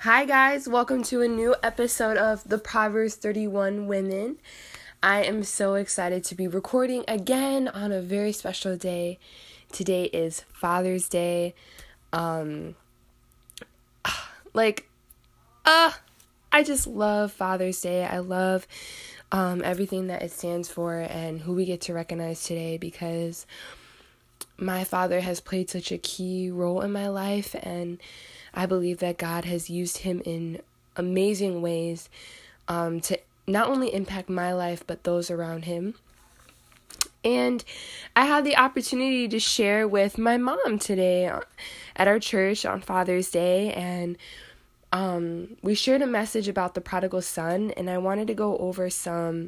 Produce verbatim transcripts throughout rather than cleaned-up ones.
Hi guys, welcome to a new episode of the Proverbs thirty-one Women. I am so excited to be recording again on a very special day. Today is Father's Day. Um, like, uh, I just love Father's Day. I love um, everything that it stands for and who we get to recognize today because my father has played such a key role in my life, and I believe that God has used him in amazing ways um, to not only impact my life, but those around him. And I had the opportunity to share with my mom today at our church on Father's Day, and um, we shared a message about the prodigal son, and I wanted to go over some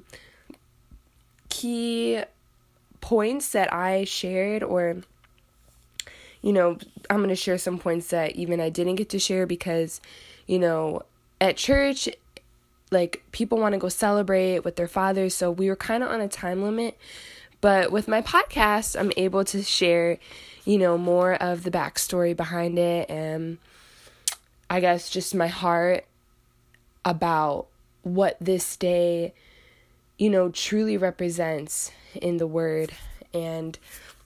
key points that I shared, or you know, I'm going to share some points that even I didn't get to share because, you know, at church, like, people want to go celebrate with their fathers, so we were kind of on a time limit. But with my podcast, I'm able to share, you know, more of the backstory behind it, and I guess just my heart about what this day, you know, truly represents in the Word. And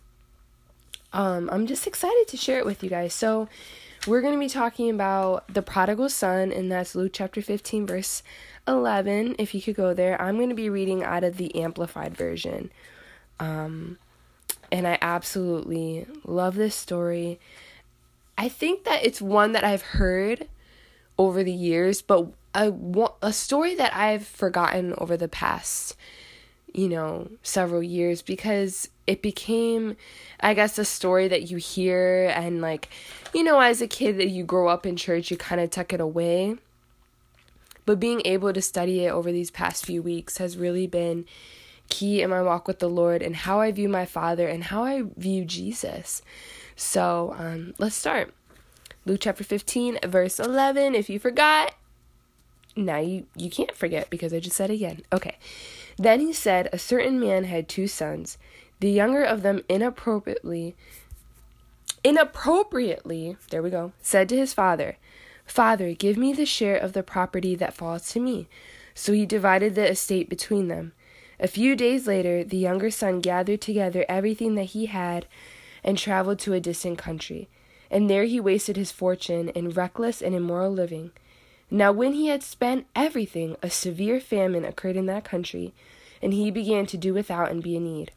Um, I'm just excited to share it with you guys. So we're going to be talking about the prodigal son, and that's Luke chapter fifteen, verse eleven. If you could go there, I'm going to be reading out of the Amplified version. Um, and I absolutely love this story. I think that it's one that I've heard over the years, but a, a story that I've forgotten over the past, you know, several years, because it became, I guess, a story that you hear, and like, you know, as a kid that you grow up in church, you kind of tuck it away. But being able to study it over these past few weeks has really been key in my walk with the Lord and how I view my Father and how I view Jesus. So um, let's start. Luke chapter fifteen, verse eleven. If you forgot, now you, you can't forget because I just said it again. Okay. Then he said, a certain man had two sons. The younger of them inappropriately, inappropriately, there we go, said to his father, Father, give me the share of the property that falls to me. So he divided the estate between them. A few days later, the younger son gathered together everything that he had and traveled to a distant country. And there he wasted his fortune in reckless and immoral living. Now when he had spent everything, a severe famine occurred in that country, and he began to do without and be in need.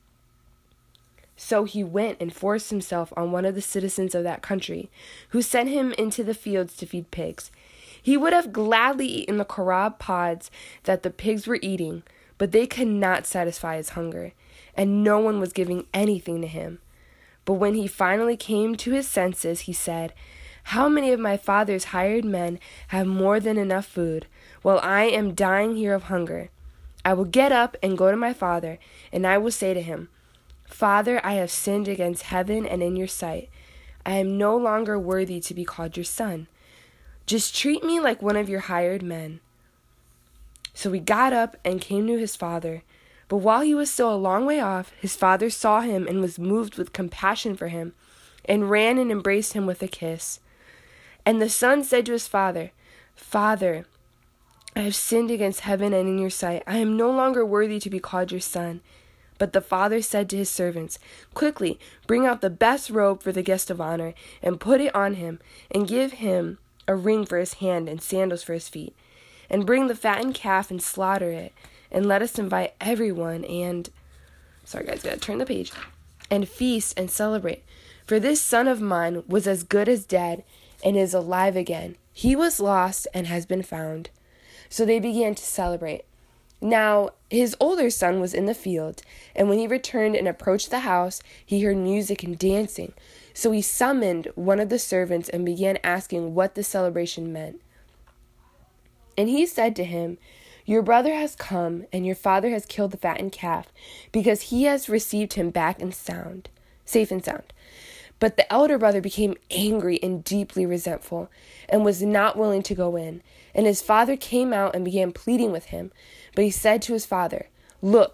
So he went and forced himself on one of the citizens of that country, who sent him into the fields to feed pigs. He would have gladly eaten the carob pods that the pigs were eating, but they could not satisfy his hunger, and no one was giving anything to him. But when he finally came to his senses, he said, How many of my father's hired men have more than enough food, while I am dying here of hunger? I will get up and go to my father, and I will say to him, Father, I have sinned against heaven and in your sight. I am no longer worthy to be called your son. Just treat me like one of your hired men. So he got up and came to his father. But while he was still a long way off, his father saw him and was moved with compassion for him, and ran and embraced him with a kiss. And the son said to his father, Father, I have sinned against heaven and in your sight. I am no longer worthy to be called your son. But the father said to his servants, Quickly, bring out the best robe for the guest of honor, and put it on him, and give him a ring for his hand and sandals for his feet. And bring the fattened calf and slaughter it, and let us invite everyone and... Sorry guys, gotta turn the page. And feast and celebrate. For this son of mine was as good as dead, and is alive again. He was lost and has been found. So they began to celebrate. Now his older son was in the field, and when he returned and approached the house, he heard music and dancing. So he summoned one of the servants and began asking what the celebration meant. And he said to him, Your brother has come, and your father has killed the fattened calf, because he has received him back and sound, safe and sound. But the elder brother became angry and deeply resentful, and was not willing to go in. And his father came out and began pleading with him. But he said to his father, Look,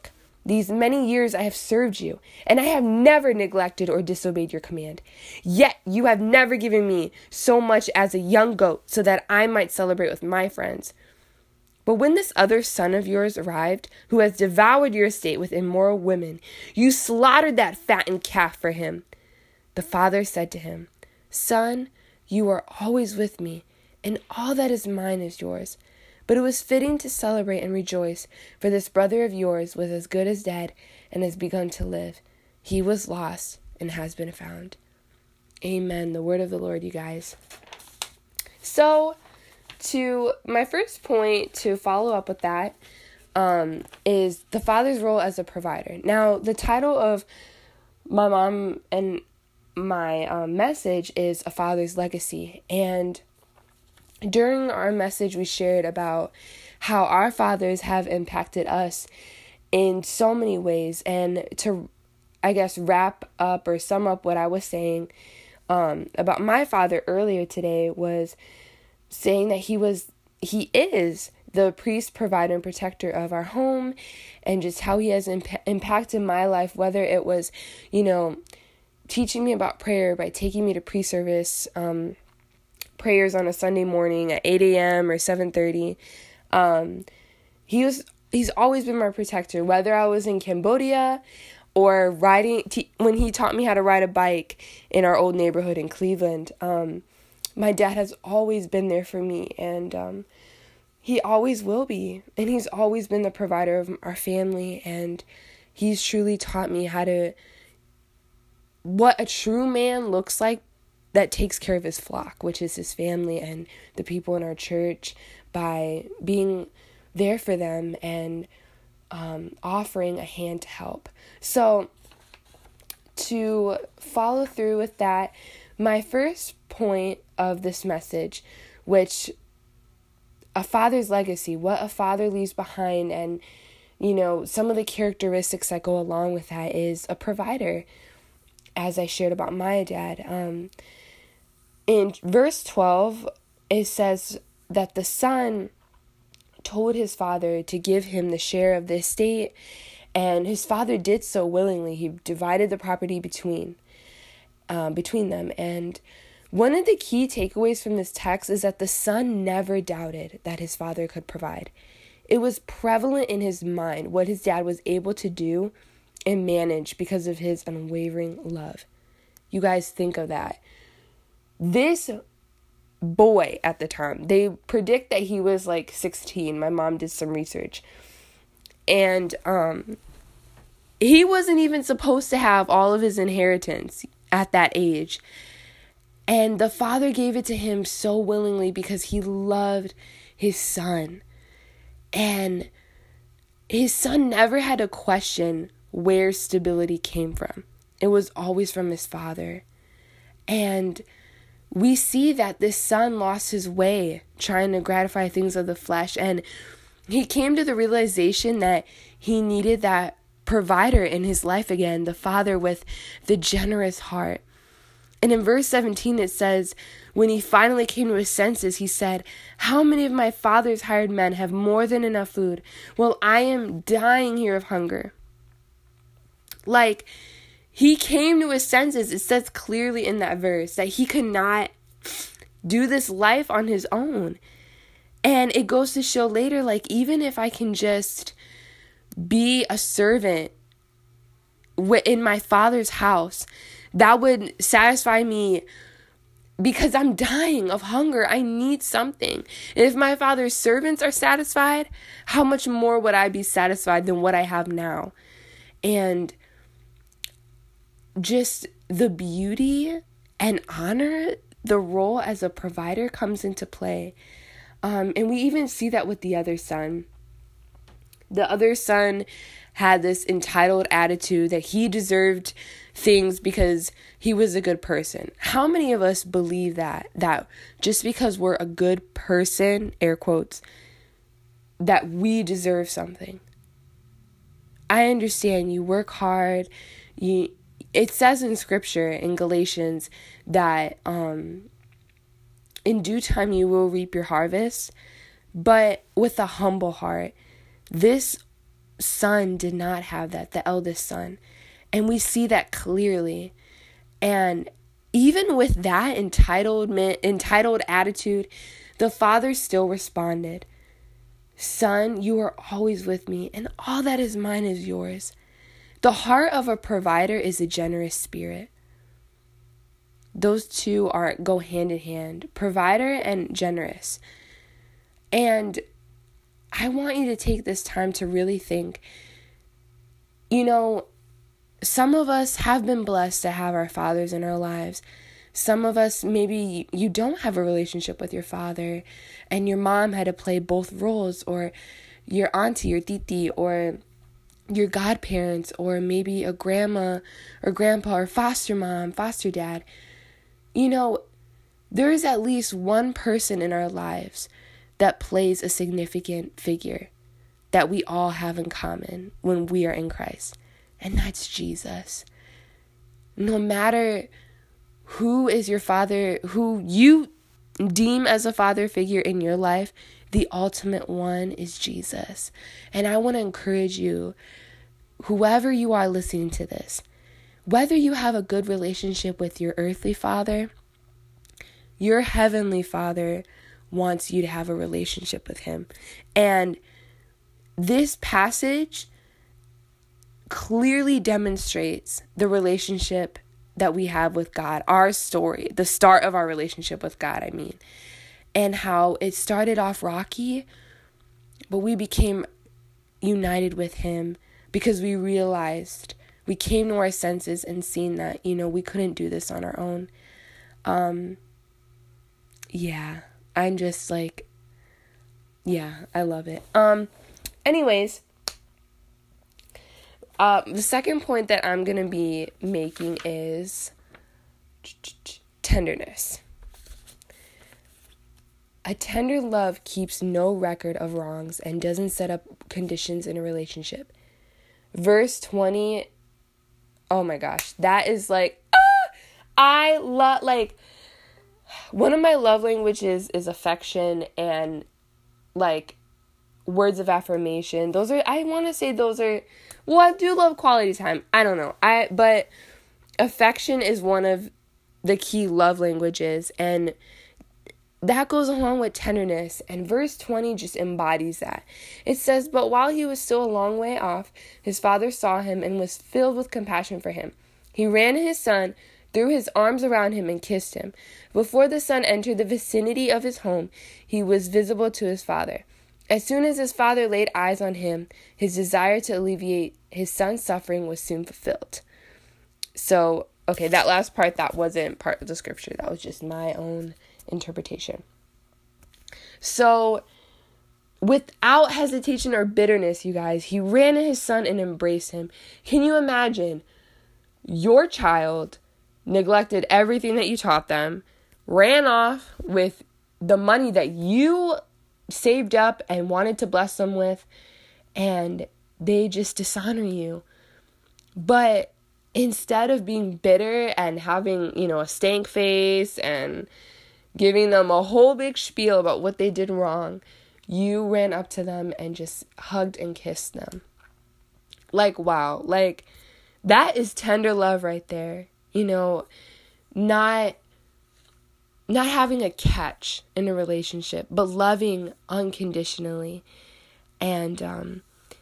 These many years I have served you, and I have never neglected or disobeyed your command. Yet you have never given me so much as a young goat so that I might celebrate with my friends. But when this other son of yours arrived, who has devoured your estate with immoral women, you slaughtered that fattened calf for him." The father said to him, "Son, you are always with me, and all that is mine is yours. But it was fitting to celebrate and rejoice, for this brother of yours was as good as dead and has begun to live. He was lost and has been found." Amen. The word of the Lord, you guys. So, to my first point to follow up with that um, is the father's role as a provider. Now, the title of my mom and my um, message is A Father's Legacy. And during our message, we shared about how our fathers have impacted us in so many ways. And to, I guess, wrap up or sum up what I was saying um, about my father earlier today was saying that he was, he is the priest, provider, and protector of our home, and just how he has imp- impacted my life, whether it was, you know, teaching me about prayer by taking me to pre-service um, prayers on a Sunday morning at eight a.m. or seven thirty. Um, he was, he's always been my protector, whether I was in Cambodia or riding, t- when he taught me how to ride a bike in our old neighborhood in Cleveland. Um, my dad has always been there for me, and um, he always will be. And he's always been the provider of our family, and he's truly taught me how to, what a true man looks like that takes care of his flock, which is his family and the people in our church, by being there for them and um, offering a hand to help. So to follow through with that, my first point of this message, which a father's legacy, what a father leaves behind, and, you know, some of the characteristics that go along with that is a provider, as I shared about my dad. Um, in verse twelve, it says that the son told his father to give him the share of the estate, and his father did so willingly. He divided the property between um, between them. And one of the key takeaways from this text is that the son never doubted that his father could provide. It was prevalent in his mind what his dad was able to do and manage because of his unwavering love. You guys think of that. This boy at the time, they predict that he was like sixteen. My mom did some research. And um, he wasn't even supposed to have all of his inheritance at that age. And the father gave it to him so willingly because he loved his son. And his son never had to question where stability came from. It was always from his father. And we see that this son lost his way trying to gratify things of the flesh. And he came to the realization that he needed that provider in his life again, the father with the generous heart. And in verse seventeen, it says, when he finally came to his senses, he said, "How many of my father's hired men have more than enough food, while I am dying here of hunger?" Like, he came to his senses. It says clearly in that verse that he could not do this life on his own. And it goes to show later, like, even if I can just be a servant in my father's house, that would satisfy me because I'm dying of hunger. I need something. And if my father's servants are satisfied, how much more would I be satisfied than what I have now? And just the beauty and honor, the role as a provider comes into play. Um, and we even see that with the other son. The other son had this entitled attitude that he deserved things because he was a good person. How many of us believe that, that just because we're a good person, air quotes, that we deserve something? I understand you work hard. You, it says in scripture in Galatians that um, in due time you will reap your harvest, but with a humble heart. This son did not have that, the eldest son. And we see that clearly. And even with that entitlement, entitled attitude, the father still responded, "Son, you are always with me, and all that is mine is yours." The heart of a provider is a generous spirit. Those two are go hand in hand, provider and generous. And I want you to take this time to really think, you know, some of us have been blessed to have our fathers in our lives. Some of us, maybe you don't have a relationship with your father and your mom had to play both roles, or your auntie, your titi, or your godparents, or maybe a grandma or grandpa or foster mom, foster dad. You know, there is at least one person in our lives that plays a significant figure that we all have in common when we are in Christ. And that's Jesus. No matter who is your father, who you deem as a father figure in your life, the ultimate one is Jesus. And I want to encourage you, whoever you are listening to this, whether you have a good relationship with your earthly father, your heavenly Father wants you to have a relationship with him. And this passage clearly demonstrates the relationship that we have with God, our story, the start of our relationship with God, I mean, and how it started off rocky, but we became united with him because we realized, we came to our senses and seen that, you know, we couldn't do this on our own. Um, yeah, I'm just like, yeah, I love it. Um, anyways, uh, the second point that I'm going to be making is tenderness. A tender love keeps no record of wrongs and doesn't set up conditions in a relationship. Verse twenty, oh my gosh, that is like, ah, I love, like, one of my love languages is affection and, like, words of affirmation. Those are, I want to say those are, well, I do love quality time. I don't know. I, but affection is one of the key love languages, and that goes along with tenderness, and verse twenty just embodies that. It says, "But while he was still a long way off, his father saw him and was filled with compassion for him. He ran to his son, threw his arms around him, and kissed him. Before the son entered the vicinity of his home, he was visible to his father. As soon as his father laid eyes on him, his desire to alleviate his son's suffering was soon fulfilled." So, okay, that last part, that wasn't part of the scripture. That was just my own interpretation. So, without hesitation or bitterness, you guys, he ran to his son and embraced him. Can you imagine your child neglected everything that you taught them, ran off with the money that you saved up and wanted to bless them with, and they just dishonor you? But instead of being bitter and having, you know, a stank face and giving them a whole big spiel about what they did wrong, you ran up to them and just hugged and kissed them. Like, wow. Like, that is tender love right there. You know, not not having a catch in a relationship, but loving unconditionally. And um,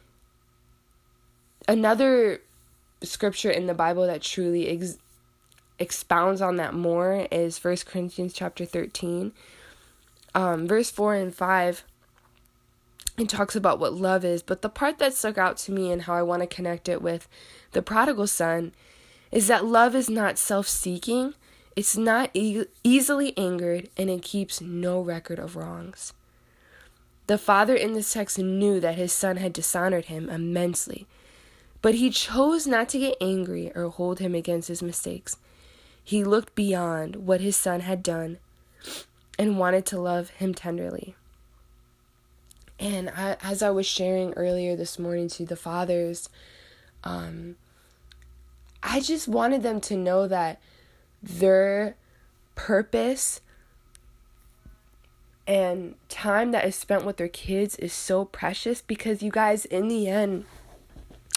another scripture in the Bible that truly ex- expounds on that more is First Corinthians chapter thirteen, um, verse four and five. It talks about what love is, but the part that stuck out to me and how I want to connect it with the prodigal son is that love is not self-seeking, it's not e- easily angered, and it keeps no record of wrongs. The father in this text knew that his son had dishonored him immensely, but he chose not to get angry or hold him against his mistakes. He looked beyond what his son had done and wanted to love him tenderly. And I, as I was sharing earlier this morning to the fathers, um, I just wanted them to know that their purpose and time that is spent with their kids is so precious, because you guys, in the end,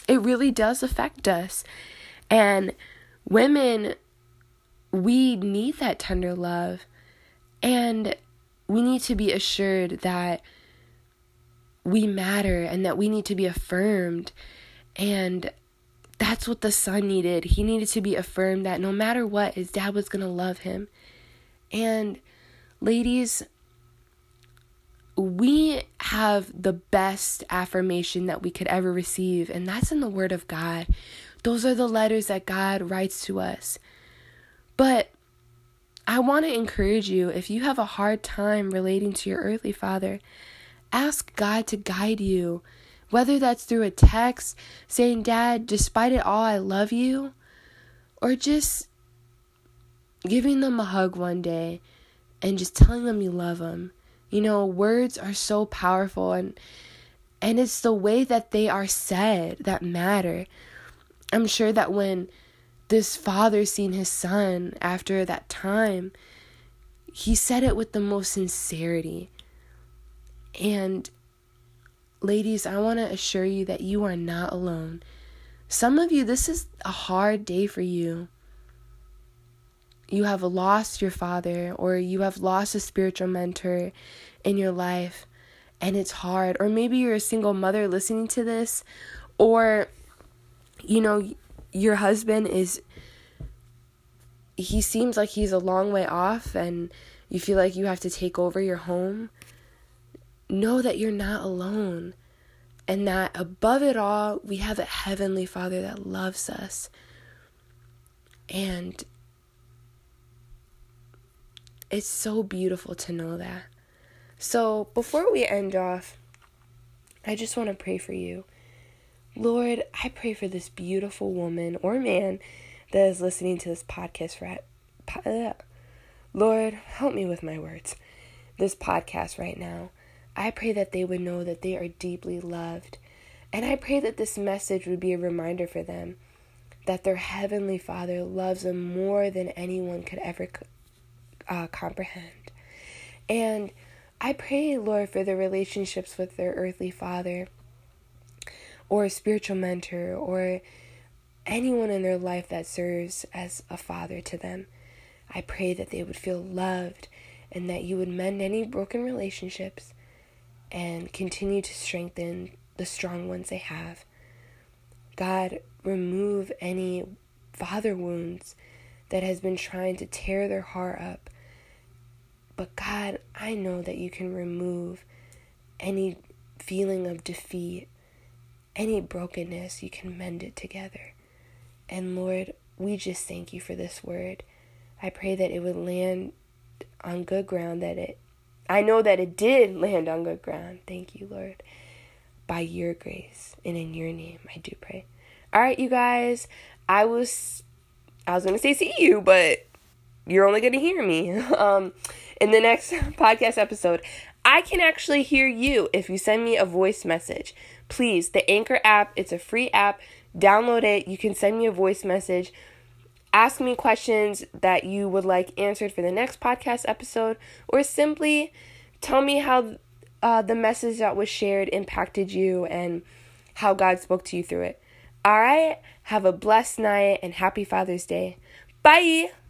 It really does affect us. And women, we need that tender love. And we need to be assured that we matter and that we need to be affirmed. And that's what the son needed. He needed to be affirmed that no matter what, his dad was going to love him. And ladies, we have the best affirmation that we could ever receive, and that's in the Word of God. Those are the letters that God writes to us. But I want to encourage you, if you have a hard time relating to your earthly father, ask God to guide you, whether that's through a text saying, Dad, despite it all, I love you, or just giving them a hug one day and just telling them you love them. You know, words are so powerful, and and it's the way that they are said that matter. I'm sure that when this father seen his son after that time, he said it with the most sincerity. And ladies, I want to assure you that you are not alone. Some of you, this is a hard day for you. You have lost your father, or you have lost a spiritual mentor in your life, and it's hard. Or maybe you're a single mother listening to this, or, you know, your husband is, he seems like he's a long way off, and you feel like you have to take over your home. Know that you're not alone, and that above it all, we have a heavenly Father that loves us. And it's so beautiful to know that. So before we end off, I just want to pray for you. Lord, I pray for this beautiful woman or man that is listening to this podcast right. Po- Lord, help me with my words. This podcast right now. I pray that they would know that they are deeply loved. And I pray that this message would be a reminder for them that their heavenly Father loves them more than anyone could ever uh, comprehend. And I pray, Lord, for their relationships with their earthly father or a spiritual mentor or anyone in their life that serves as a father to them. I pray that they would feel loved and that you would mend any broken relationships and continue to strengthen the strong ones they have. God, remove any father wounds that has been trying to tear their heart up. But God, I know that you can remove any feeling of defeat, any brokenness. You can mend it together. And Lord, we just thank you for this word. I pray that it would land on good ground, that it, I know that it did land on good ground. Thank you, Lord. By your grace and in your name, I do pray. All right, you guys, I was, I was going to say see you, but you're only going to hear me. Um, in the next podcast episode, I can actually hear you if you send me a voice message. Please, the Anchor app, it's a free app. Download it. You can send me a voice message. Ask me questions that you would like answered for the next podcast episode, or simply tell me how uh, the message that was shared impacted you and how God spoke to you through it. All right. Have a blessed night and happy Father's Day. Bye.